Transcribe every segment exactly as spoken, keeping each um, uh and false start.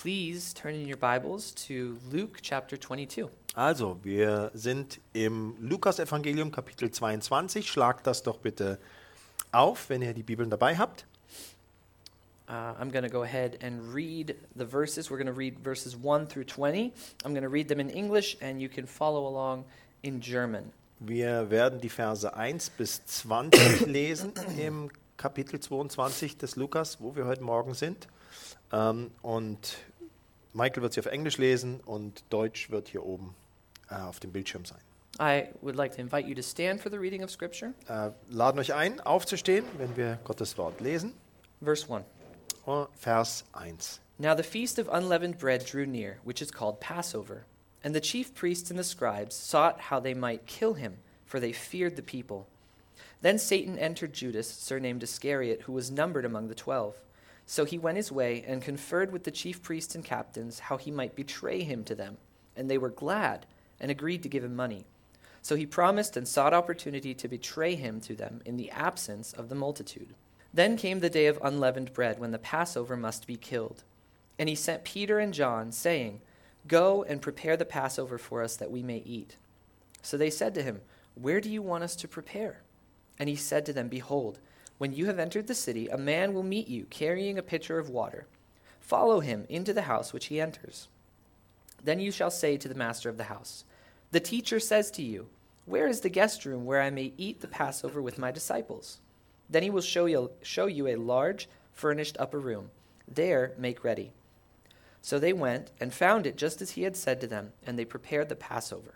please turn in your Bibles to Luke chapter twenty-two. Also, wir sind im Lukas-Evangelium Kapitel zweiundzwanzig. Schlagt das doch bitte auf, wenn ihr die Bibeln dabei habt. Uh, I'm going to go ahead and read the verses. We're going to read verses one through twenty. I'm going to read them in English and you can follow along in German. Wir werden die Verse eins bis zwanzig lesen im Kapitel zweiundzwanzig des Lukas, wo wir heute Morgen sind. Ähm, und Michael wird sie auf Englisch lesen und Deutsch wird hier oben äh, auf dem Bildschirm sein. I would like to invite you to stand for the reading of Scripture. Äh, laden euch ein, aufzustehen, wenn wir Gottes Wort lesen. Verse one. Oh, Vers eins. Now the feast of unleavened bread drew near, which is called Passover. And the chief priests and the scribes sought how they might kill him, for they feared the people. Then Satan entered Judas, surnamed Iscariot, who was numbered among the twelve. So he went his way and conferred with the chief priests and captains how he might betray him to them. And they were glad and agreed to give him money. So he promised and sought opportunity to betray him to them in the absence of the multitude. Then came the day of unleavened bread, when the Passover must be killed. And he sent Peter and John, saying, Go and prepare the Passover for us that we may eat. So they said to him, Where do you want us to prepare? And he said to them, Behold, when you have entered the city, a man will meet you, carrying a pitcher of water. Follow him into the house which he enters. Then you shall say to the master of the house, The teacher says to you, Where is the guest room where I may eat the Passover with my disciples? Then he will show you, show you a large, furnished upper room. There make ready. So they went and found it just as he had said to them, and they prepared the Passover.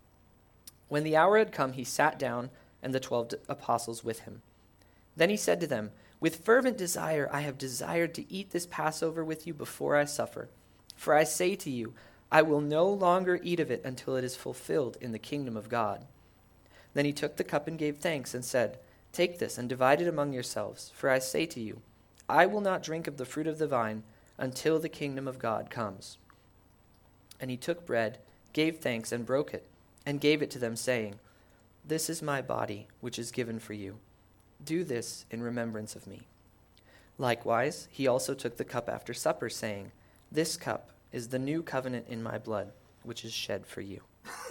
When the hour had come, he sat down, and the twelve apostles with him. Then he said to them, With fervent desire I have desired to eat this Passover with you before I suffer. For I say to you, I will no longer eat of it until it is fulfilled in the kingdom of God. Then he took the cup and gave thanks and said, Take this and divide it among yourselves, for I say to you, I will not drink of the fruit of the vine until the kingdom of God comes. And he took bread, gave thanks, and broke it, and gave it to them, saying, This is my body, which is given for you. Do this in remembrance of me. Likewise, he also took the cup after supper, saying, This cup is the new covenant in my blood, which is shed for you.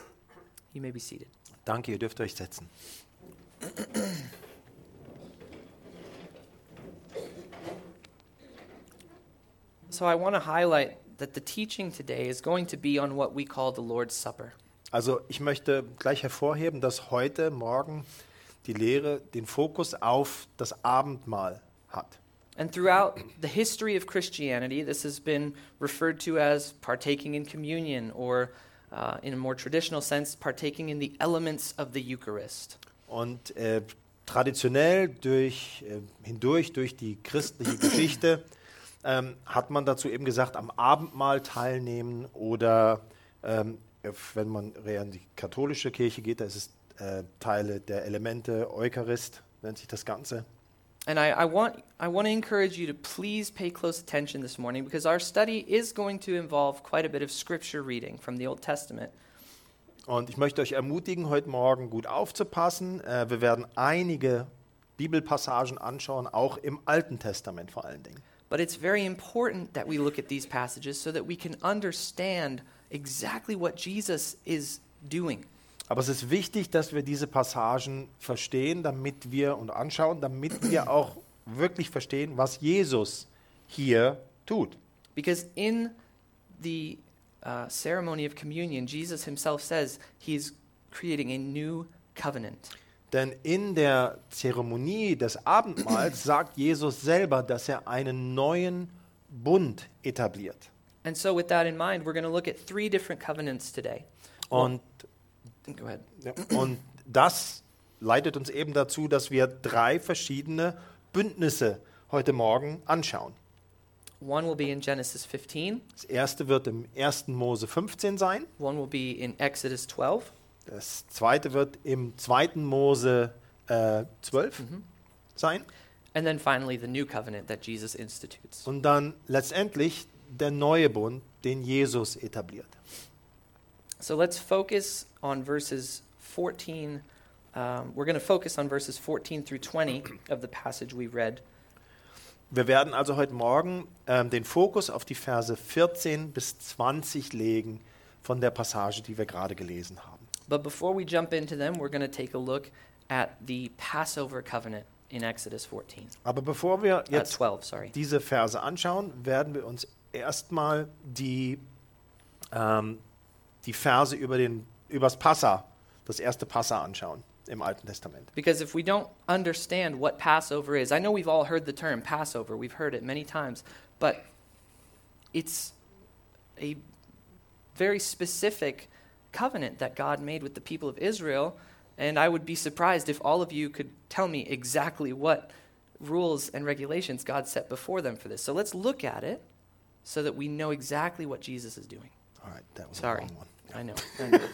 You may be seated. Danke, ihr dürft euch setzen. So I want to highlight that the teaching today is going to be on what we call the Lord's Supper. Also ich möchte gleich hervorheben, dass heute Morgen die Lehre den Fokus auf das Abendmahl hat. And throughout the history of Christianity, this has been referred to as partaking in communion, or uh, in a more traditional sense, partaking in the elements of the Eucharist. Und äh, traditionell durch, äh, hindurch durch die christliche Geschichte ähm, hat man dazu eben gesagt, am Abendmahl teilnehmen oder ähm, wenn man eher in die katholische Kirche geht, da ist es äh, Teile der Elemente, Eucharist nennt sich das Ganze. And I, I want I want to encourage you to please pay close attention this morning, because our study is going to involve quite a bit of scripture reading from the Old Testament. Und ich möchte euch ermutigen, heute Morgen gut aufzupassen. Äh, wir werden einige Bibelpassagen anschauen, auch im Alten Testament vor allen Dingen. But it's very important that we look at these passages so that we can understand exactly what Jesus is doing. Aber es ist wichtig, dass wir diese Passagen verstehen, damit wir und anschauen, damit wir auch wirklich verstehen, was Jesus hier tut. Because in the uh, ceremony of communion, Jesus himself says he's creating a new covenant. Denn in der Zeremonie des Abendmahls sagt Jesus selber, dass er einen neuen Bund etabliert. And so with that in mind, we're going to look at three different covenants today. Und, Go ahead. ja, und das leitet uns eben dazu, dass wir drei verschiedene Bündnisse heute Morgen anschauen. One will be in Genesis fifteen. Das erste wird im ersten Mose fünfzehn sein. One will be in Exodus twelve. Das zweite wird im zweiten Mose äh, zwölf Mhm. sein. And then finally, the new covenant that Jesus institutes. Und dann letztendlich der neue Bund, den Jesus etabliert. So let's focus on verses fourteen. Um, we're going to focus on verses fourteen through twenty of the passage we read. Wir werden also heute Morgen ähm, den Fokus auf die Verse vierzehn bis zwanzig legen von der Passage, die wir gerade gelesen haben. But before we jump into them, we're going to take a look at the Passover covenant in Exodus fourteen. Aber bevor wir Uh, jetzt twelve, sorry. diese Verse anschauen, werden wir uns erstmal die, ähm, die Verse über den, übers Passa, das erste Passa anschauen im Alten Testament. Because if we don't understand what Passover is, I know we've all heard the term Passover, we've heard it many times, but it's a very specific covenant that God made with the people of Israel, and I would be surprised if all of you could tell me exactly what rules and regulations God set before them for this. So let's look at it so that we know exactly what Jesus is doing. All right, that was a Sorry, long one. I know. I know.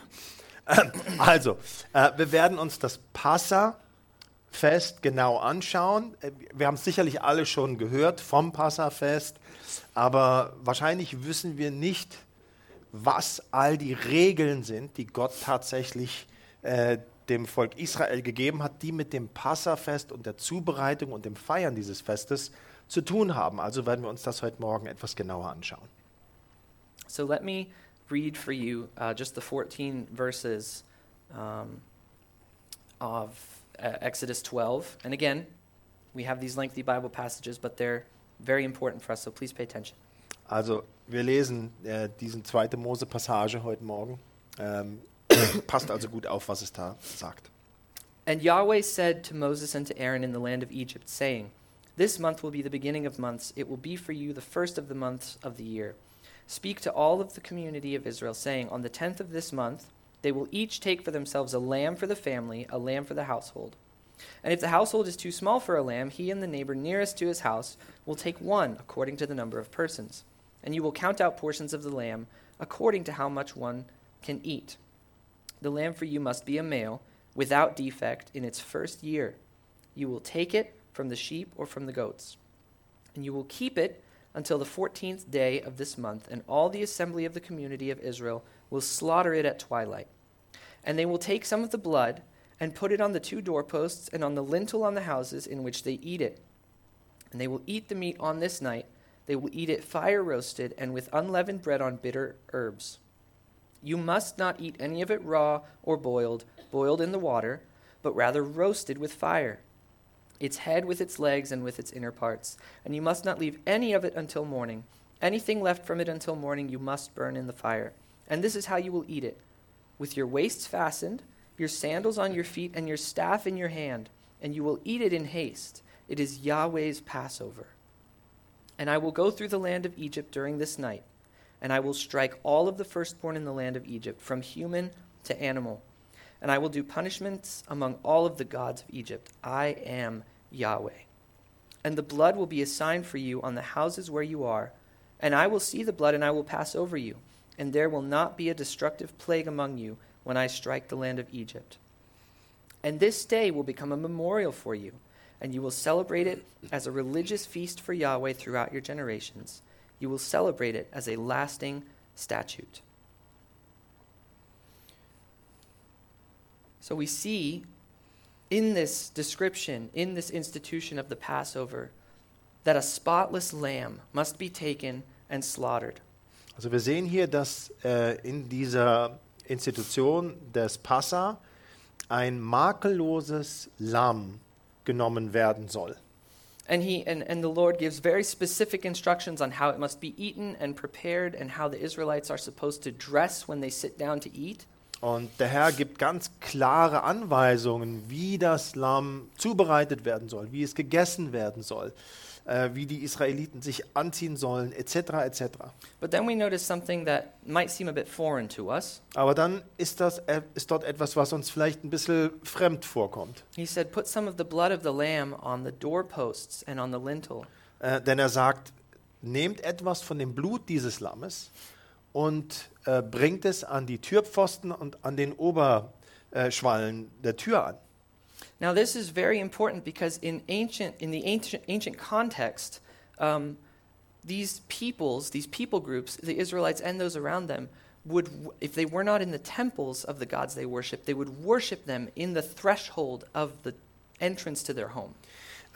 Also, äh, wir werden uns das Passafest genau anschauen. Äh, Wir haben es sicherlich alle schon gehört vom Passafest, aber wahrscheinlich wissen wir nicht, was all die Regeln sind, die Gott tatsächlich äh, dem Volk Israel gegeben hat, die mit dem Passafest und der Zubereitung und dem Feiern dieses Festes zu tun haben. Also werden wir uns das heute Morgen etwas genauer anschauen. So let me read for you uh, just the fourteen verses um, of uh, Exodus twelve. And again, we have these lengthy Bible passages, but they're very important for us, so please pay attention. Also wir lesen äh, diesen zweite Mose-Passage heute Morgen. Ähm, passt also gut auf, was es da sagt. And Yahweh said to Moses and to Aaron in the land of Egypt, saying, This month will be the beginning of months. It will be for you the first of the months of the year. Speak to all of the community of Israel, saying, On the tenth of this month, they will each take for themselves a lamb for the family, a lamb for the household. And if the household is too small for a lamb, he and the neighbor nearest to his house will take one according to the number of persons. And you will count out portions of the lamb according to how much one can eat. The lamb for you must be a male, without defect, in its first year. You will take it from the sheep or from the goats. And you will keep it until the fourteenth day of this month, and all the assembly of the community of Israel will slaughter it at twilight. And they will take some of the blood and put it on the two doorposts and on the lintel on the houses in which they eat it. And they will eat the meat on this night. They will eat it fire roasted and with unleavened bread on bitter herbs. You must not eat any of it raw or boiled, boiled in the water, but rather roasted with fire, its head with its legs and with its inner parts. And you must not leave any of it until morning. Anything left from it until morning you must burn in the fire. And this is how you will eat it: with your waists fastened, your sandals on your feet, and your staff in your hand. And you will eat it in haste. It is Yahweh's Passover. And I will go through the land of Egypt during this night, and I will strike all of the firstborn in the land of Egypt, from human to animal. And I will do punishments among all of the gods of Egypt. I am Yahweh. And the blood will be a sign for you on the houses where you are. And I will see the blood, and I will pass over you. And there will not be a destructive plague among you when I strike the land of Egypt. And this day will become a memorial for you, and you will celebrate it as a religious feast for Yahweh throughout your generations. You will celebrate it as a lasting statute. So we see in this description, in this institution of the Passover, that a spotless lamb must be taken and slaughtered. Also wir sehen hier, dass äh, in dieser Institution des Passa ein makelloses Lamm genommen werden soll. And he and, and the Lord gives very specific instructions on how it must be eaten and prepared, and how the Israelites are supposed to dress when they sit down to eat. Und der Herr gibt ganz klare Anweisungen, wie das Lamm zubereitet werden soll, wie es gegessen werden soll, äh, wie die Israeliten sich anziehen sollen, et cetera et cetera. But then we notice something that might seem a bit foreign to us. Aber dann ist, das, äh, ist dort etwas, was uns vielleicht ein bisschen fremd vorkommt. He said, put some of the blood of the lamb on the doorposts and on the lintel. Äh, denn er sagt, nehmt etwas von dem Blut dieses Lammes und äh, bringt es an die Türpfosten und an den Oberschwallen der Tür an. Now this is very important because in ancient in the ancient ancient context, um, these peoples, these people groups, the Israelites and those around them, would, if they were not in the temples of the gods they worship, they would worship them in the threshold of the entrance to their home.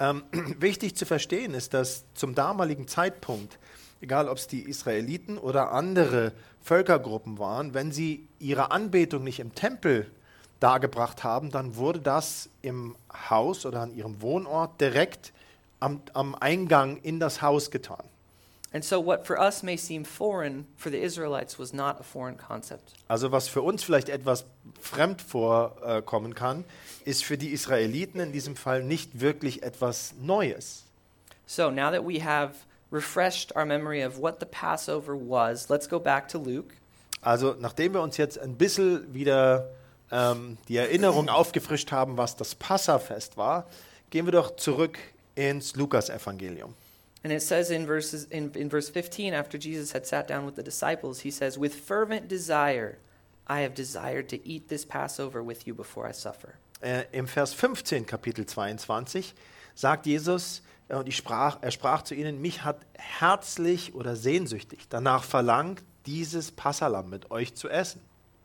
Ähm, wichtig zu verstehen ist, dass zum damaligen Zeitpunkt, egal ob es die Israeliten oder andere Völkergruppen waren, wenn sie ihre Anbetung nicht im Tempel dargebracht haben, dann wurde das im Haus oder an ihrem Wohnort direkt am, am Eingang in das Haus getan. And so what for us may seem foreign, for the Israelites was not a foreign concept. Also was für uns vielleicht etwas fremd vorkommen kann, ist für die Israeliten in diesem Fall nicht wirklich etwas Neues. So now that we have refreshed our memory of what the Passover was, let's go back to Luke. Also nachdem wir uns jetzt ein bisschen wieder ähm, die Erinnerung aufgefrischt haben, was das Passafest war, gehen wir doch zurück ins Lukas-Evangelium. And it says in verses in, in verse fifteen, after Jesus had sat down with the disciples, he says, "With fervent desire I have desired to eat this Passover with you before I suffer." Äh, Im Vers fünfzehn, Kapitel zweiundzwanzig, sagt Jesus, äh, und ich sprach, er sprach zu ihnen, mich hat herzlich oder sehnsüchtig danach verlangt, dieses Passahlamm mit euch zu essen.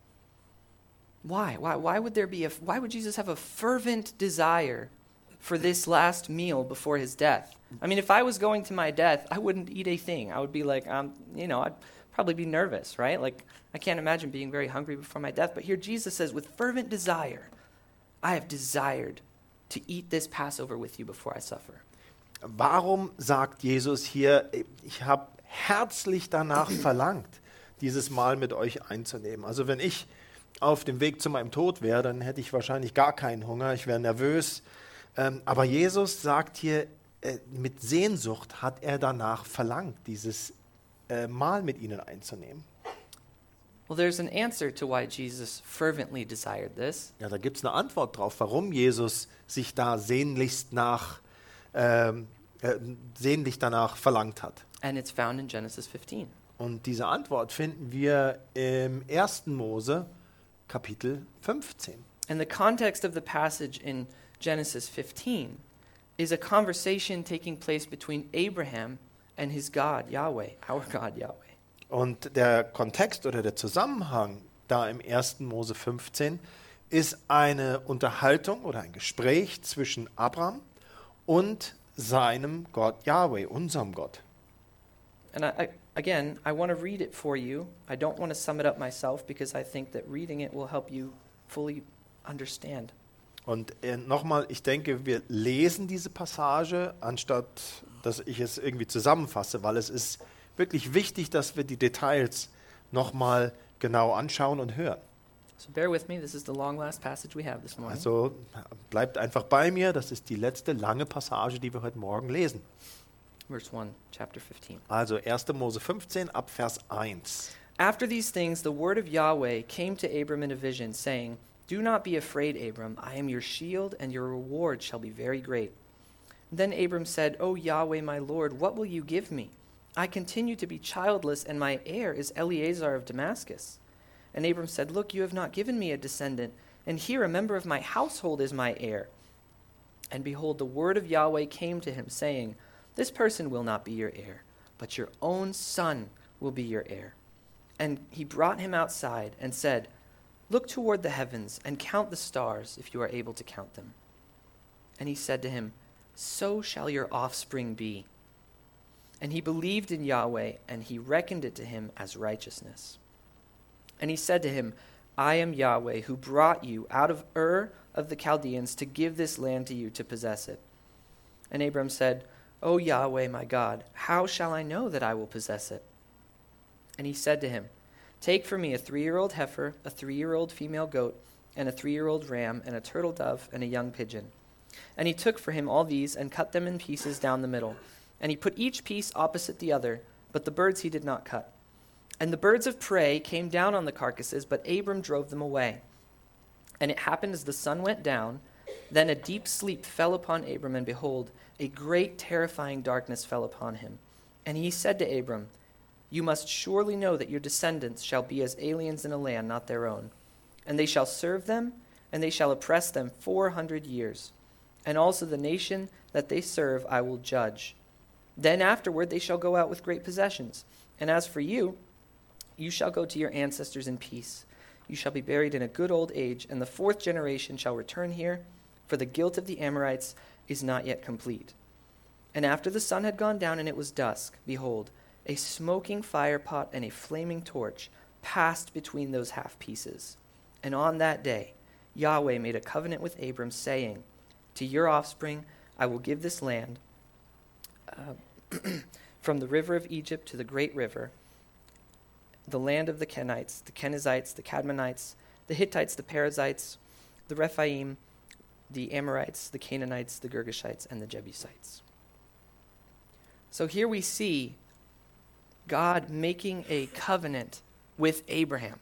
Why? Why? Why would there be a? Why would Jesus have a fervent desire for this last meal before his death? I mean, if I was going to my death, I wouldn't eat a thing. I would be like, um, you know, I'd probably be nervous, right? Like, I can't imagine being very hungry before my death. But here Jesus says, with fervent desire, I have desired to eat this Passover with you before I suffer. Warum sagt Jesus hier, ich habe herzlich danach verlangt, dieses Mahl mit euch einzunehmen? Also wenn ich auf dem Weg zu meinem Tod wäre, dann hätte ich wahrscheinlich gar keinen Hunger, ich wäre nervös. Ähm, aber Jesus sagt hier, äh, mit Sehnsucht hat er danach verlangt, dieses äh, Mahl mit ihnen einzunehmen. Well, there's an answer to why Jesus fervently desired this. Ja, da gibt es eine Antwort drauf, warum Jesus sich da sehnlichst nach, ähm, äh, sehnlich danach verlangt hat. And it's found in Genesis fifteen. Und diese Antwort finden wir im ersten Mose, Kapitel fünfzehn. And the context of the passage in Genesis fifteen is a conversation taking place between Abraham and his God, Yahweh, our God, Yahweh. Und der Kontext oder der Zusammenhang da im ersten Mose fünfzehn ist eine Unterhaltung oder ein Gespräch zwischen Abraham und seinem Gott Yahweh, unserem Gott. And I, I, again, I want to read it for you. I don't want to sum it up myself because I think that reading it will help you fully understand. Und äh, nochmal, ich denke, wir lesen diese Passage, anstatt dass ich es irgendwie zusammenfasse, weil es ist wirklich wichtig, dass wir die Details nochmal genau anschauen und hören. So bear with me. This is the long last passage we have this morning. Also bleibt einfach bei mir, das ist die letzte lange Passage, die wir heute Morgen lesen. Verse one, chapter fifteen. Also erster Mose fünfzehn ab Vers eins. After these things, the word of Yahweh came to Abram in a vision, saying, "Do not be afraid, Abram. I am your shield, and your reward shall be very great." Then Abram said, "O Yahweh, my Lord, what will you give me? I continue to be childless, and my heir is Eleazar of Damascus." And Abram said, "Look, you have not given me a descendant, and here a member of my household is my heir." And behold, the word of Yahweh came to him, saying, "This person will not be your heir, but your own son will be your heir." And he brought him outside and said, "Look toward the heavens and count the stars, if you are able to count them." And he said to him, "So shall your offspring be." And he believed in Yahweh, and he reckoned it to him as righteousness. And he said to him, "I am Yahweh, who brought you out of Ur of the Chaldeans to give this land to you to possess it." And Abram said, "O Yahweh, my God, how shall I know that I will possess it?" And he said to him, "Take for me a three-year-old heifer, a three-year-old female goat, and a three-year-old ram, and a turtle dove, and a young pigeon." And he took for him all these, and cut them in pieces down the middle. And he put each piece opposite the other, but the birds he did not cut. And the birds of prey came down on the carcasses, but Abram drove them away. And it happened as the sun went down, then a deep sleep fell upon Abram, and behold, a great terrifying darkness fell upon him. And he said to Abram, "You must surely know that your descendants shall be as aliens in a land not their own. And they shall serve them, and they shall oppress them four hundred years. And also the nation that they serve I will judge. Then afterward they shall go out with great possessions. And as for you, you shall go to your ancestors in peace. You shall be buried in a good old age, and the fourth generation shall return here, for the guilt of the Amorites is not yet complete. And after the sun had gone down and it was dusk, behold, a smoking fire pot and a flaming torch passed between those half pieces. And on that day, Yahweh made a covenant with Abram, saying, to your offspring I will give this land, uh, from the river of Egypt to the great river, the land of the Kenites, the Kenizzites, the Cadmonites, the Hittites, the Perizzites, the Rephaim, the Amorites, the Canaanites, the Girgashites, and the Jebusites. So here we see God making a covenant with Abraham.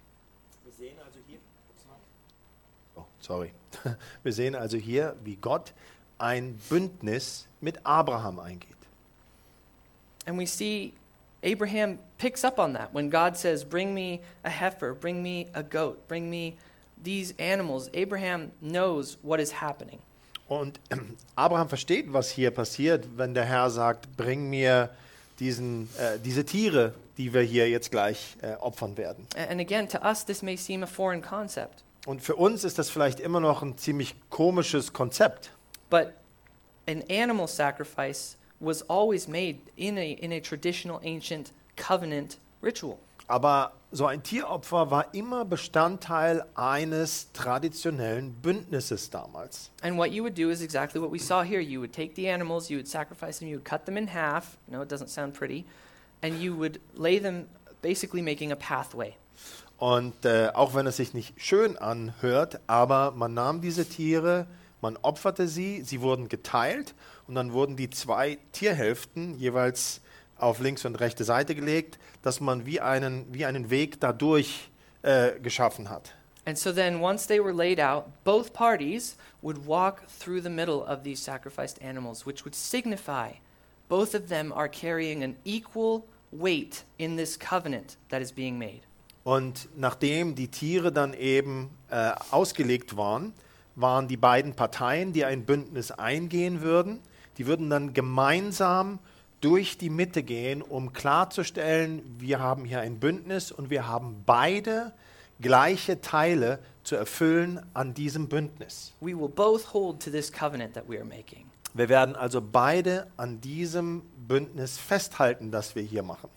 Oh, sorry. Wir sehen also hier, wie Gott ein Bündnis mit Abraham eingeht. And we see Abraham picks up on that when God says, bring me a heifer, bring me a goat, bring me these animals. Abraham knows what is happening. Und Abraham versteht, was hier passiert, wenn der Herr sagt, bring mir diesen, äh, diese Tiere, die wir hier jetzt gleich äh, opfern werden. And again, to us, this may seem a foreign concept. Und für uns ist das vielleicht immer noch ein ziemlich komisches Konzept. But an animal sacrifice was always made in a, in a traditional ancient covenant ritual. Aber so ein Tieropfer war immer Bestandteil eines traditionellen Bündnisses damals. And what you would do is exactly what we saw here. You would take the animals, you would sacrifice them, you would cut them in half. No, it doesn't sound pretty. And you would lay them, basically making a pathway. Und äh, auch wenn es sich nicht schön anhört, aber man nahm diese Tiere, man opferte sie, sie wurden geteilt und dann wurden die zwei Tierhälften jeweils auf links und rechte Seite gelegt, dass man wie einen, wie einen Weg dadurch äh, geschaffen hat. And so then once they were laid out, both parties would walk through the middle of these sacrificed animals, which would signify both of them are carrying an equal weight in this covenant that is being made. Und nachdem die Tiere dann eben äh, ausgelegt waren, waren die beiden Parteien, die ein Bündnis eingehen würden, die würden dann gemeinsam durch die Mitte gehen, um klarzustellen, wir haben hier ein Bündnis und wir haben beide gleiche Teile zu erfüllen an diesem Bündnis. We will both hold to this covenant that we are making. Wir werden also beide an diesem Bündnis festhalten, das wir hier machen.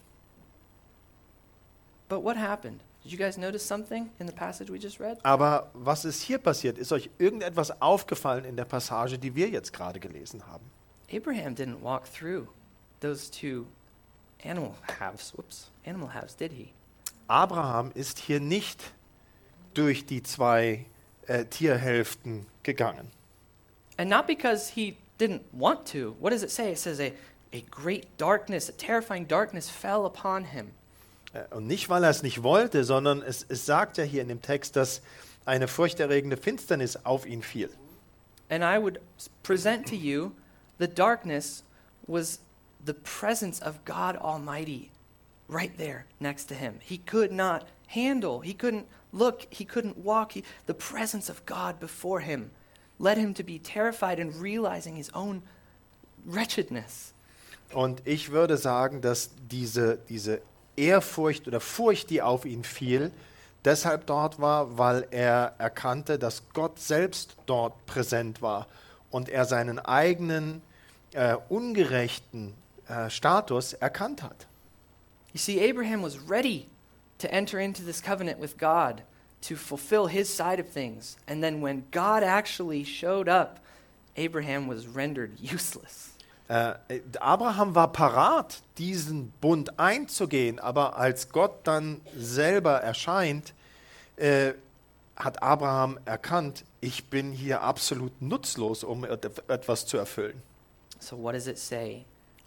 But what happened? Did you guys notice something in the passage we just read? Aber was ist hier passiert? Ist euch irgendetwas aufgefallen in der Passage, die wir jetzt gerade gelesen haben? Abraham didn't walk through those two animal halves. Whoops, animal halves, did he? Abraham ist hier nicht durch die zwei äh, Tierhälften gegangen. And not because he didn't want to. What does it say? It says a, a great darkness, a terrifying darkness fell upon him. Äh, und nicht, weil er es nicht wollte, sondern es, es sagt ja hier in dem Text, dass eine furchterregende Finsternis auf ihn fiel. And I would s- present to you the darkness was the presence of God Almighty right there next to him. He could not handle, he couldn't look, he couldn't walk. He, the presence of God before him led him to be terrified and realizing his own wretchedness. Und ich würde sagen, dass diese, diese Ehrfurcht oder Furcht, die auf ihn fiel, deshalb dort war, weil er erkannte, dass Gott selbst dort präsent war und er seinen eigenen äh, ungerechten äh, Status erkannt hat. You see, Abraham was ready to enter into this covenant with God to fulfill his side of things. And then when God actually showed up, Abraham was rendered useless. Äh, Abraham war parat, diesen Bund einzugehen, aber als Gott dann selber erscheint, äh, hat Abraham erkannt, ich bin hier absolut nutzlos, um et- etwas zu erfüllen. So what does it say?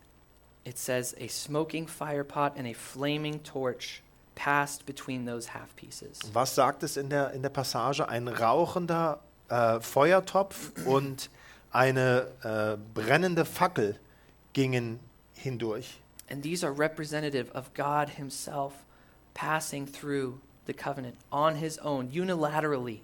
It says a smoking fire pot and a flaming torch passed between those half pieces. Was sagt es in der, in der Passage? Ein rauchender äh, Feuertopf und eine äh, brennende Fackel gingen hindurch. And these are representative of God himself passing through the covenant on his own, unilaterally.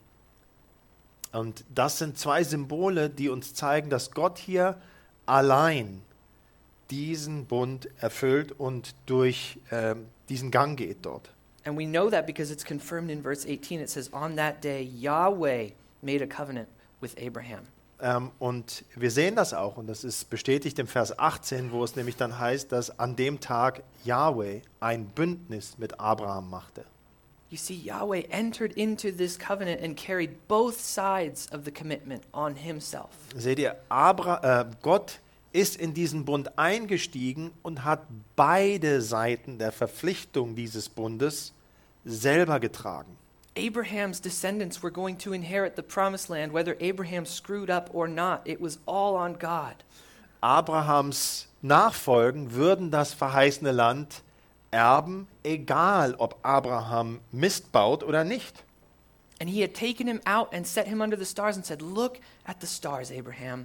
Und das sind zwei Symbole, die uns zeigen, dass Gott hier allein diesen Bund erfüllt und durch ähm, diesen Gang geht dort. And we know that because it's confirmed in verse eighteen. It says, on that day, Yahweh made a covenant with Abraham. Ähm, und wir sehen das auch, und das ist bestätigt im Vers achtzehn, wo es nämlich dann heißt, dass an dem Tag Yahweh ein Bündnis mit Abraham machte. You see, Yahweh entered into this covenant and carried both sides of the commitment on himself. Seht ihr, Abra- äh, Gott ist in diesen Bund eingestiegen und hat beide Seiten der Verpflichtung dieses Bundes selber getragen. Abraham's descendants were going to inherit the promised land, whether Abraham screwed up or not. It was all on God. Abrahams Nachfolgen würden das verheißene Land erben, egal ob Abraham Mist baut oder nicht. And he had taken him out and set him under the stars and said, "Look at the stars, Abraham.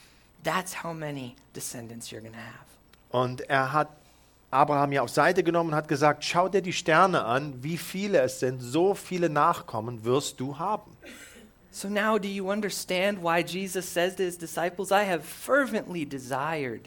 That's how many descendants you're going to have." Und er hat Abraham ja auf Seite genommen und hat gesagt, schau dir die Sterne an, wie viele es sind, so viele Nachkommen wirst du haben. So now do you understand why Jesus says to his disciples, "I have fervently desired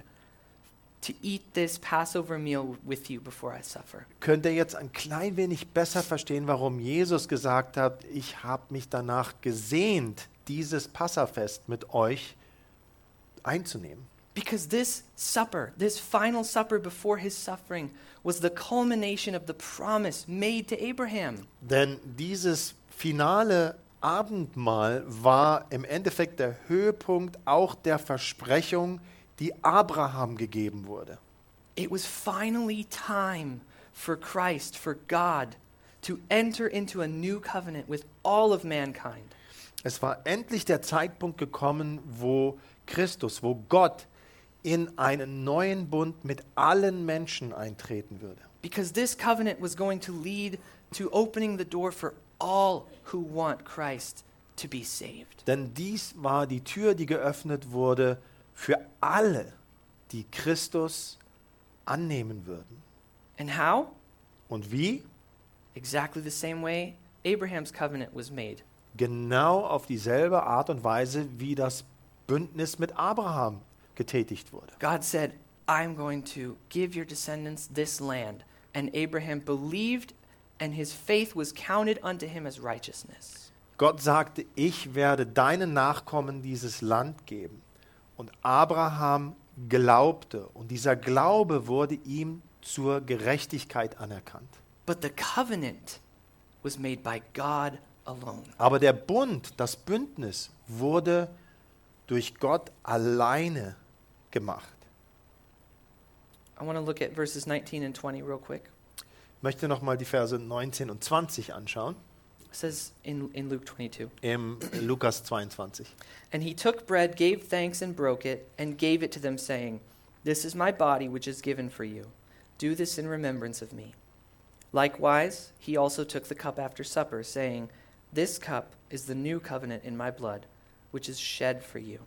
to eat this Passover meal with you before I suffer"? Könnt ihr jetzt ein klein wenig besser verstehen, warum Jesus gesagt hat, ich habe mich danach gesehnt, dieses Passafest mit euch einzunehmen? Because this supper, this final supper before his suffering, was the culmination of the promise made to Abraham. Denn dieses finale Abendmahl war im Endeffekt der Höhepunkt auch der Versprechung, die Abraham gegeben wurde. It was finally time for Christ, for God, to enter into a new covenant with all of mankind. Es war endlich der Zeitpunkt gekommen, wo Christus, wo Gott in einen neuen Bund mit allen Menschen eintreten würde. Because this covenant was going to lead to opening the door for all who want Christ to be saved. Denn dies war die Tür, die geöffnet wurde für alle, die Christus annehmen würden. And how? Und wie? Exactly the same way Abraham's covenant was made. Genau auf dieselbe Art und Weise, wie das Bündnis mit Abraham getätigt wurde. God said, "I'm going to give your descendants this land." And Abraham believed, and his faith was counted unto him as righteousness. Gott sagte, ich werde deinen Nachkommen dieses Land geben. Und Abraham glaubte, und dieser Glaube wurde ihm zur Gerechtigkeit anerkannt. But the covenant was made by God alone. Aber der Bund, das Bündnis, wurde durch Gott alleine gemacht. I want to look at verses nineteen and twenty real quick. Ich möchte nochmal die Verse neunzehn und zwanzig anschauen, It says in, in Luke twenty-two, im Lukas zweiundzwanzig. "And he took bread, gave thanks, and broke it, and gave it to them, saying, 'This is my body, which is given for you. Do this in remembrance of me.' Likewise, he also took the cup after supper, saying, 'This cup is the new covenant in my blood, which is shed for you.'"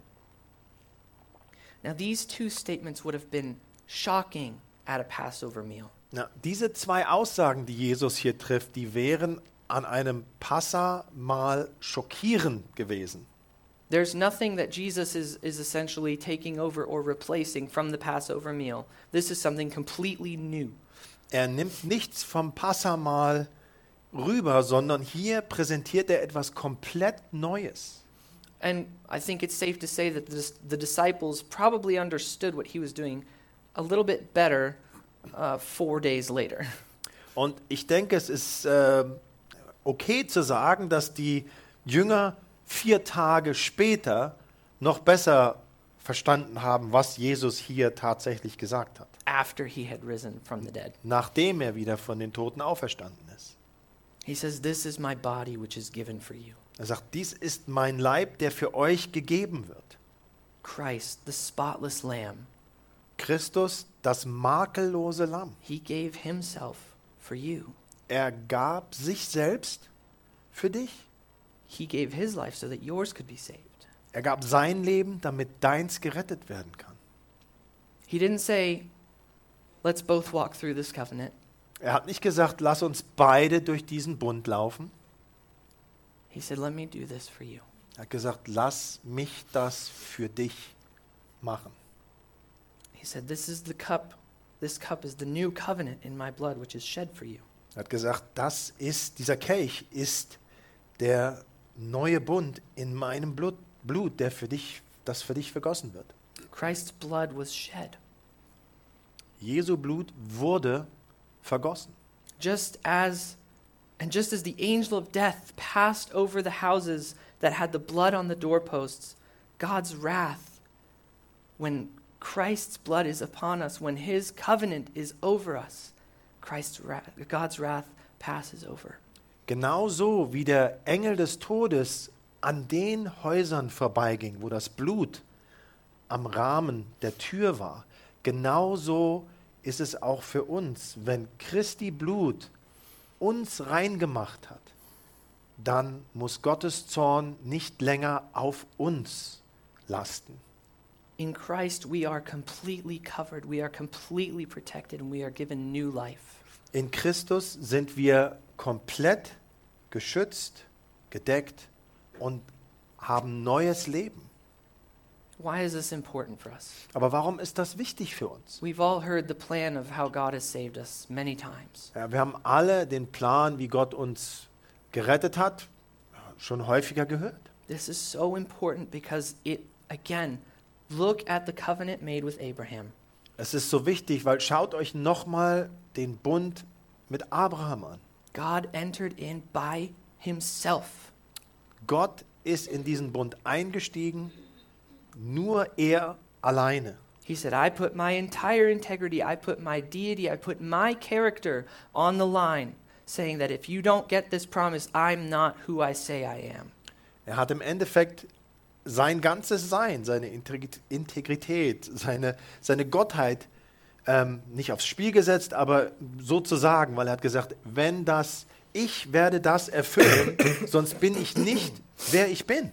Now, these two statements would have been shocking at a Passover meal. Na, diese zwei Aussagen, die Jesus hier trifft, die wären an einem Passamahl schockierend gewesen. There's nothing that Jesus is, is essentially taking over or replacing from the Passover meal. This is something completely new. Er nimmt nichts vom Passamahl rüber, sondern hier präsentiert er etwas komplett Neues. And I think it's safe to say that the, the disciples probably understood what he was doing a little bit better uh, four days later. Und ich denke, es ist äh, okay zu sagen, dass die Jünger vier Tage später noch besser verstanden haben, was Jesus hier tatsächlich gesagt hat, After he had risen from the dead. nachdem er wieder von den Toten auferstanden ist. He says, "This is my body, which is given for you." Er sagt, dies ist mein Leib, der für euch gegeben wird. Christ, the spotless lamb, Christus, das makellose Lamm. he gave himself for you. Er gab sich selbst für dich. He gave his life so that yours could be saved. Er gab sein Leben, damit deins gerettet werden kann. He didn't say, "Let's both walk through this covenant." Er hat nicht gesagt, lass uns beide durch diesen Bund laufen. He said, "Let me do this for you." Er hat gesagt, lass mich das für dich machen. He said, "This is the cup. This cup is the new covenant in my blood, which is shed for you." Er hat gesagt, das ist, dieser Kelch ist der neue Bund in meinem Blut, Blut, der für dich das für dich vergossen wird. Christ's blood was shed. Jesu Blut wurde vergossen. Just as and just as the angel of death passed over the houses that had the blood on the doorposts, God's wrath, when Christ's blood is upon us, when his covenant is over us, Christ's wrath, God's wrath passes over. Genauso wie der Engel des Todes an den Häusern vorbeiging, wo das Blut am Rahmen der Tür war, genauso ist es auch für uns, wenn Christi Blut uns reingemacht hat, dann muss Gottes Zorn nicht länger auf uns lasten. In Christ we are completely covered, we are completely protected, and we are given new life. In Christus sind wir komplett geschützt, gedeckt und haben neues Leben. Why is this important for us? Aber warum ist das wichtig für uns? We've all heard the plan of how God has saved us many times. Ja, wir haben alle den Plan, wie Gott uns gerettet hat, schon häufiger gehört. This is so important because it, again, look at the covenant made with Abraham. Es ist so wichtig, weil schaut euch nochmal den Bund mit Abraham an. God entered in by himself. Gott ist in diesen Bund eingestiegen, nur er alleine. He said, I put my entire integrity, I put my deity, I put my character on the line, saying that if you don't get this promise, I'm not who I say I am. Er hat im Endeffekt sein ganzes Sein, seine Integrität, seine, seine Gottheit ähm, nicht aufs Spiel gesetzt, aber sozusagen, weil er hat gesagt, wenn das, ich werde das erfüllen, sonst bin ich nicht, wer ich bin.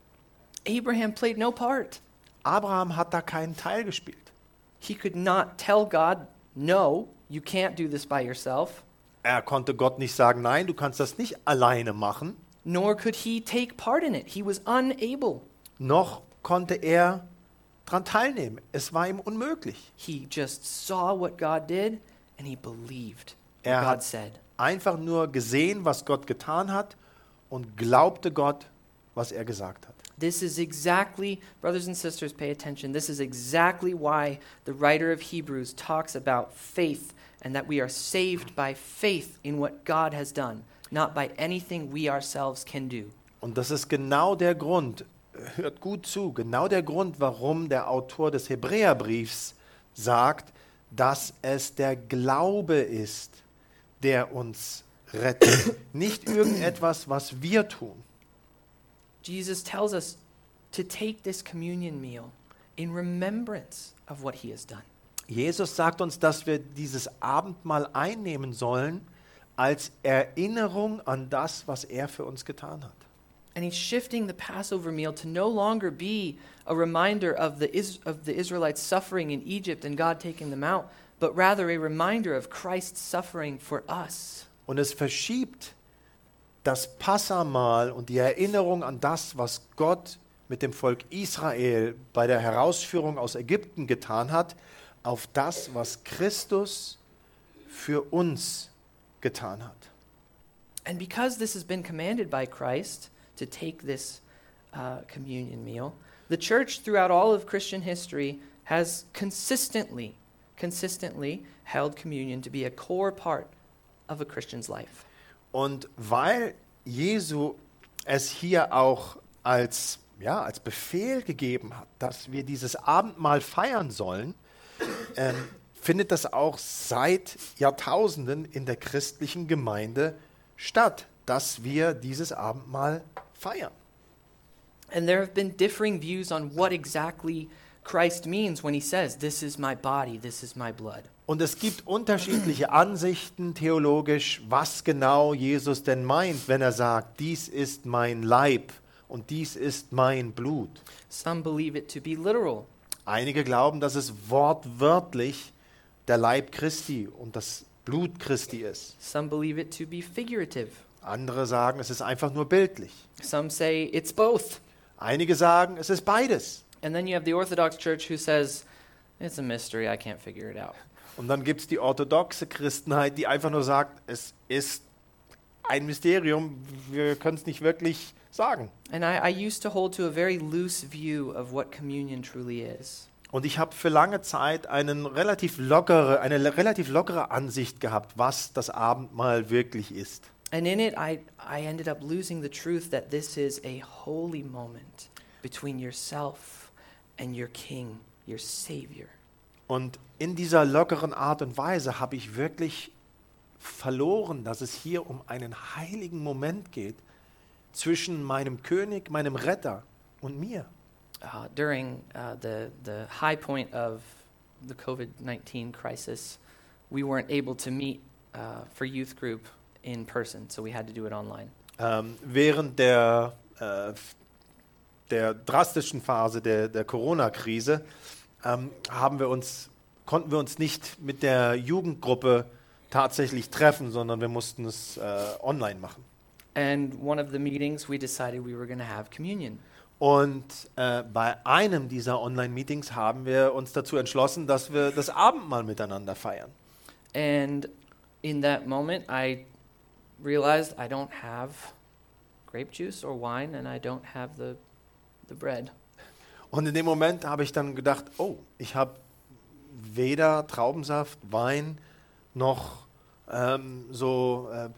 Abraham played no part. Abraham hat da keinen Teil gespielt. He could not tell God, no, you can't do this by yourself. Er konnte Gott nicht sagen, nein, du kannst das nicht alleine machen. Nor could he take part in it. He was unable. Noch konnte er daran teilnehmen. Es war ihm unmöglich. He just saw what God did and he believed what Er God hat said. einfach nur gesehen, was Gott getan hat und glaubte Gott, was er gesagt hat. This is exactly, brothers and sisters, pay attention. This is exactly why the writer of Hebrews talks about faith and that we are saved by faith in what God has done, not by anything we ourselves can do. Und das ist genau der Grund, hört gut zu, genau der Grund, warum der Autor des Hebräerbriefs sagt, dass es der Glaube ist, der uns rettet. Nicht irgendetwas, was wir tun. Jesus tells us to take this communion meal in remembrance of what he has done. Jesus sagt uns, dass wir dieses Abendmahl einnehmen sollen als Erinnerung an das, was er für uns getan hat. And he's shifting the Passover meal to no longer be a reminder of the, Is- of the Israelites suffering in Egypt and God taking them out, but rather a reminder of Christ's suffering for us. Und es verschiebt das Passamahl und die Erinnerung an das, was Gott mit dem Volk Israel bei der Herausführung aus Ägypten getan hat, auf das, was Christus für uns getan hat. And because this has been commanded by Christ to take this uh, communion meal, the church throughout all of Christian history has consistently, consistently held communion to be a core part of a Christian's life. Und weil Jesu es hier auch als, ja, als Befehl gegeben hat, dass wir dieses Abendmahl feiern sollen, ähm, findet das auch seit Jahrtausenden in der christlichen Gemeinde statt, dass wir dieses Abendmahl feiern. And there have been differing views on what exactly Christ means when he says, this is my body, this is my blood. Und es gibt unterschiedliche Ansichten theologisch, was genau Jesus denn meint, wenn er sagt, dies ist mein Leib und dies ist mein Blut. Some believe it to be literal. Einige glauben, dass es wortwörtlich der Leib Christi und das Blut Christi ist. Some believe it to be figurative. Andere sagen, es ist einfach nur bildlich. Some say it's both. Einige sagen, es ist beides. And then you have the Orthodox Church who says, it's a mystery, I can't figure it out. Und dann gibt es die orthodoxe Christenheit, die einfach nur sagt, es ist ein Mysterium. Wir können es nicht wirklich sagen. And I, I used to hold to a very loose view of what communion truly is. Und ich habe für lange Zeit einen relativ lockere, eine le- relativ lockere Ansicht gehabt, was das Abendmahl wirklich ist. And in it, I, I ended up losing the truth that this is a holy moment between yourself and your King, your Savior. Und in dieser lockeren Art und Weise habe ich wirklich verloren, dass es hier um einen heiligen Moment geht zwischen meinem König, meinem Retter und mir. Uh, during uh, the, the high point of the COVID nineteen crisis, we weren't able to meet uh, for youth group in person, so we had to do it online. Ähm, während der, äh, der drastischen Phase der, der Corona-Krise ähm, haben wir uns, konnten wir uns nicht mit der Jugendgruppe tatsächlich treffen, sondern wir mussten es äh, online machen. And one of the meetings, we decided we were going to have communion. Und äh, bei einem dieser Online-Meetings haben wir uns dazu entschlossen, dass wir das Abendmahl miteinander feiern. And in that moment, I realized I don't have grape juice or wine, and I don't have the, the bread. Und in dem Moment habe ich dann gedacht, oh, ich habe weder Traubensaft, Wein noch ähm, so äh,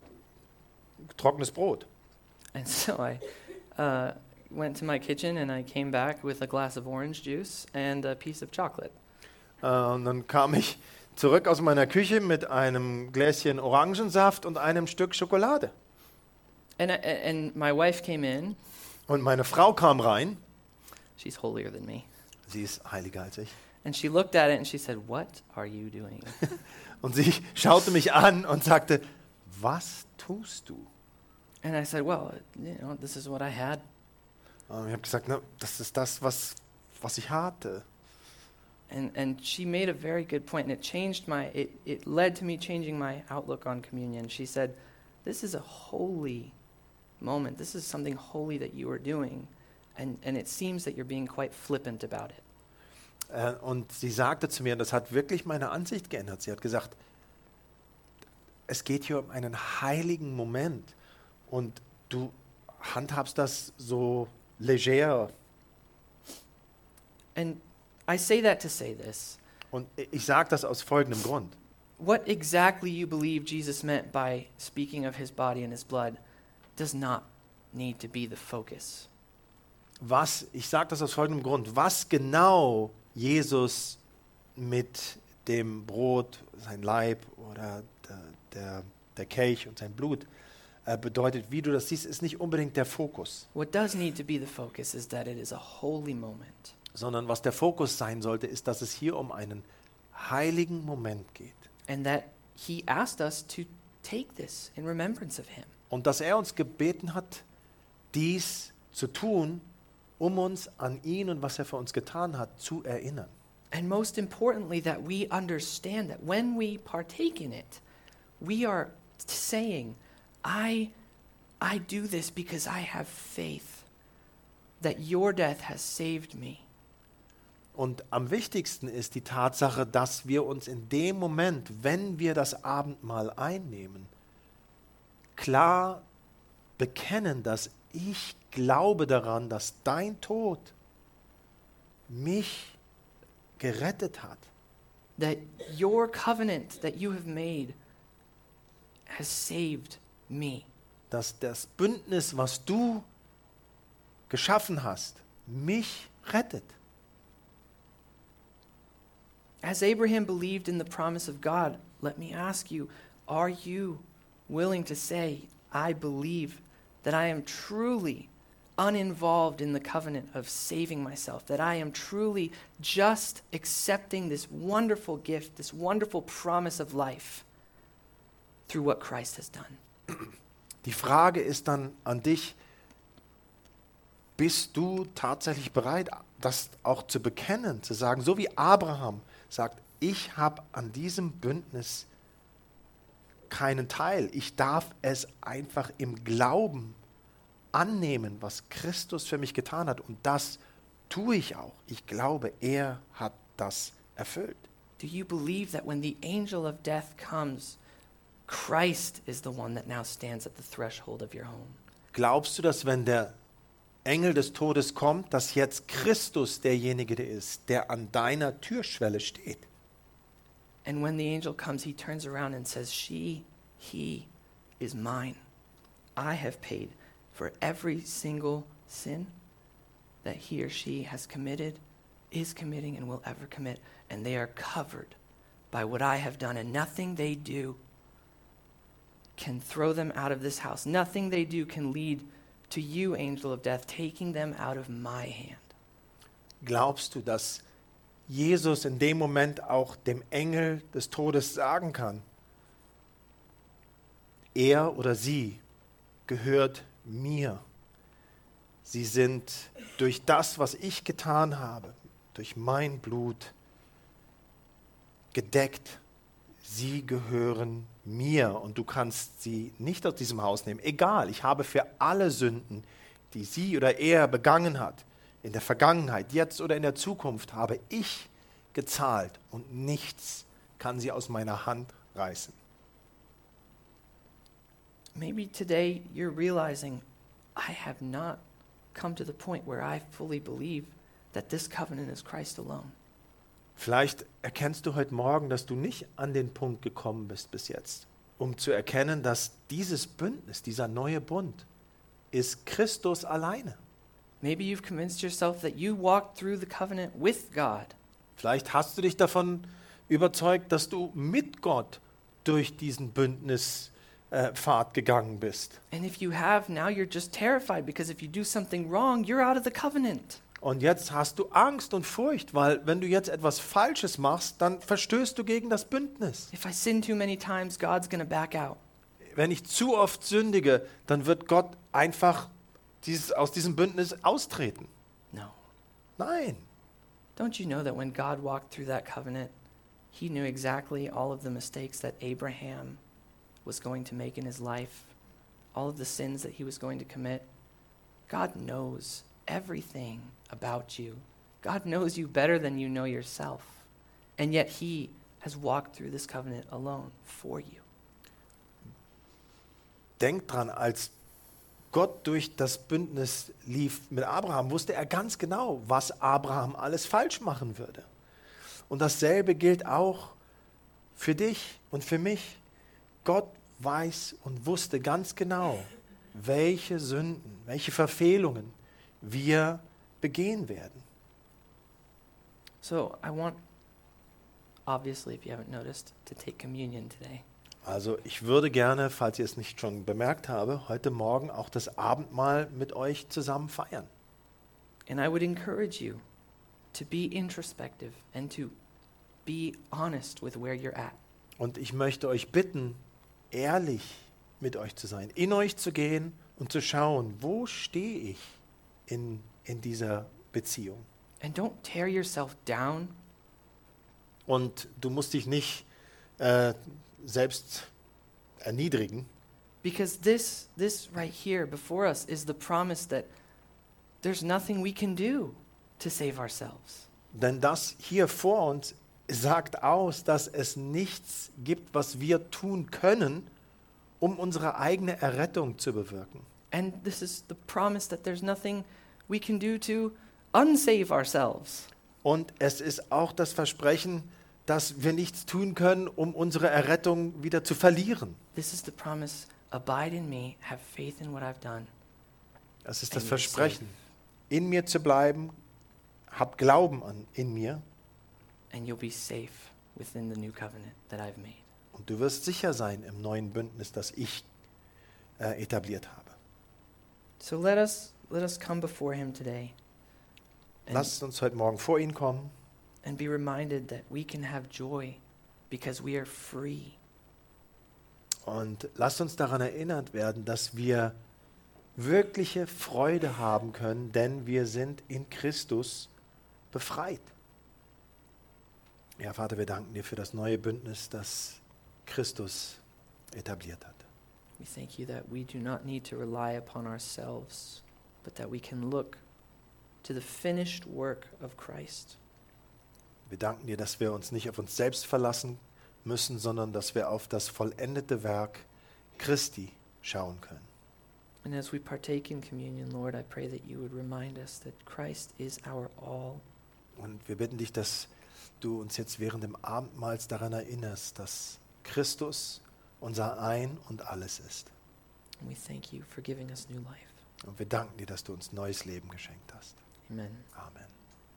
trockenes Brot. And so I uh, went to my kitchen, and I came back with a glass of orange juice and a piece of chocolate. Äh, und dann kam ich zurück aus meiner Küche mit einem Gläschen Orangensaft und einem Stück Schokolade. And, I, and my wife came in. Und meine Frau kam rein. She's holier than me. Sie ist heiliger als ich. And she looked at it and she said, "What are you doing?" Und sie schaute mich an und sagte, was tust du? And I said, "Well, you know, this is what I had." Und ich habe gesagt, na, das ist das, was, was ich hatte. And and she made a very good point, and it changed my it, it led to me changing my outlook on communion. She said, "This is a holy moment. This is something holy that you are doing, and and it seems that you're being quite flippant about it." Äh, Und sie sagte zu mir, und das hat wirklich meine Ansicht geändert. Sie hat gesagt, es geht hier um einen heiligen Moment und du handhabst das so leger. And I say that to say this. Und ich sage das aus folgendem Grund. What exactly you believe Jesus meant by speaking of his body and his blood does not need to be the focus. Was, ich sage das aus folgendem Grund, was genau Jesus mit dem Brot, sein Leib oder der, der, der Kelch und sein Blut äh, bedeutet, wie du das siehst, ist nicht unbedingt der Fokus, What does need to be the focus is that it is a holy moment. sondern was der Fokus sein sollte, ist, dass es hier um einen heiligen Moment geht. And that he asked us to take this in remembrance of him. Und dass er uns gebeten hat, dies zu tun, um uns an ihn und was er für uns getan hat, zu erinnern. And most importantly, that we understand that when we partake in it, we are saying, I, I do this because I have faith that your death has saved me. Und am wichtigsten ist die Tatsache, dass wir uns in dem Moment, wenn wir das Abendmahl einnehmen, klar bekennen, dass ich glaube daran, dass dein Tod mich gerettet hat. That your covenant that you have made has saved me. Dass das Bündnis, was du geschaffen hast, mich rettet. As Abraham believed in the promise of God, let me ask you, are you willing to say, I believe that I am truly uninvolved in the covenant of saving myself, that I am truly just accepting this wonderful gift, this wonderful promise of life through what Christ has done? Die Frage ist dann an dich, bist du tatsächlich bereit, das auch zu bekennen, zu sagen, so wie Abraham sagt, ich habe an diesem Bündnis keinen Teil. Ich darf es einfach im Glauben annehmen, was Christus für mich getan hat. Und das tue ich auch. Ich glaube, er hat das erfüllt. Do you believe that when the angel of death comes, Christ is the one that now stands at the threshold of your home. Glaubst du, dass wenn der Engel des Todes kommt, dass jetzt Christus derjenige ist, der an deiner Türschwelle steht? And when the angel comes, he turns around and says, she, he is mine. I have paid for every single sin that he or she has committed, is committing, and will ever commit. And they are covered by what I have done. And nothing they do can throw them out of this house. Nothing they do can lead to you, angel of death, taking them out of my hand. Glaubst du, dass Jesus in dem Moment auch dem Engel des Todes sagen kann, er oder sie gehört mir. Sie sind durch das, was ich getan habe, durch mein Blut gedeckt. Sie gehören mir und du kannst sie nicht aus diesem Haus nehmen. Egal, ich habe für alle Sünden, die sie oder er begangen hat, in der Vergangenheit, jetzt oder in der Zukunft, habe ich gezahlt und nichts kann sie aus meiner Hand reißen. Maybe today you're realizing, I have not come to the point where I fully believe that this covenant is Christ alone. Vielleicht erkennst du heute Morgen, dass du nicht an den Punkt gekommen bist bis jetzt, um zu erkennen, dass dieses Bündnis, dieser neue Bund, ist Christus alleine. Maybe you've convinced yourself that you walked through the covenant with God. Vielleicht hast du dich davon überzeugt, dass du mit Gott durch diesen Bündnispfad gegangen bist. And if you have, now you're just terrified because if you do something wrong, you're out of the covenant. Und jetzt hast du Angst und Furcht, weil wenn du jetzt etwas Falsches machst, dann verstößt du gegen das Bündnis. If I sin too many times, God's going to back out. Wenn ich zu oft sündige, dann wird Gott einfach dieses, aus diesem Bündnis austreten. No. Nein. Don't you know that when God walked through that covenant, he knew exactly all of the mistakes that Abraham was going to make in his life, all of the sins that he was going to commit? God knows everything about you. God knows you better than you know yourself. And yet he has walked through this covenant alone for you. Denk dran, als Gott durch das Bündnis lief mit Abraham, wusste er ganz genau, was Abraham alles falsch machen würde. Und dasselbe gilt auch für dich und für mich. Gott weiß und wusste ganz genau, welche Sünden, welche Verfehlungen wir begehen werden. So I want, obviously, if you haven't noticed, to take communion today. Also ich würde gerne, falls ihr es nicht schon bemerkt habe, heute Morgen auch das Abendmahl mit euch zusammen feiern. And I would encourage you to be introspective and to be honest with where you're at. Und ich möchte euch bitten, ehrlich mit euch zu sein, in euch zu gehen und zu schauen, wo stehe ich in, in dieser Beziehung. And don't tear yourself down. Und du musst dich nicht äh, selbst erniedrigen, Because this, this right here before us is the promise that there's nothing we can do to save ourselves. denn das hier vor uns sagt aus, dass es nichts gibt, was wir tun können, um unsere eigene Errettung zu bewirken. And this is the promise that there's nothing we can do to unsave ourselves. Und es ist auch das Versprechen, dass wir nichts tun können, um unsere Errettung wieder zu verlieren. This is the promise, abide in me, have faith in what I've done. Das ist das And you're Versprechen, in mir zu bleiben, hab Glauben an in mir And you'll be safe within the new covenant that I've made. und du wirst sicher sein im neuen Bündnis, das ich äh, etabliert habe. So let us let us come before him today and, Lasst uns heute Morgen vor ihn kommen and be reminded that we can have joy because we are free. und lasst uns daran erinnert werden, dass wir wirkliche Freude haben können, denn wir sind in Christus befreit. Ja, Vater, wir danken dir für das neue Bündnis, das Christus etabliert hat. We thank you that we do not need to rely upon ourselves, but that we can look to the finished work of Christ. Wir danken dir, dass wir uns nicht auf uns selbst verlassen müssen, sondern dass wir auf das vollendete Werk Christi schauen können. And as we partake in communion, Lord, I pray that you would remind us that Christ is our all. Und wir bitten dich, dass du uns jetzt während dem Abendmahls daran erinnerst, dass Christus unser Ein und Alles ist. And we thank you for giving us new life. Und wir danken dir, dass du uns neues Leben geschenkt hast. Amen. Amen.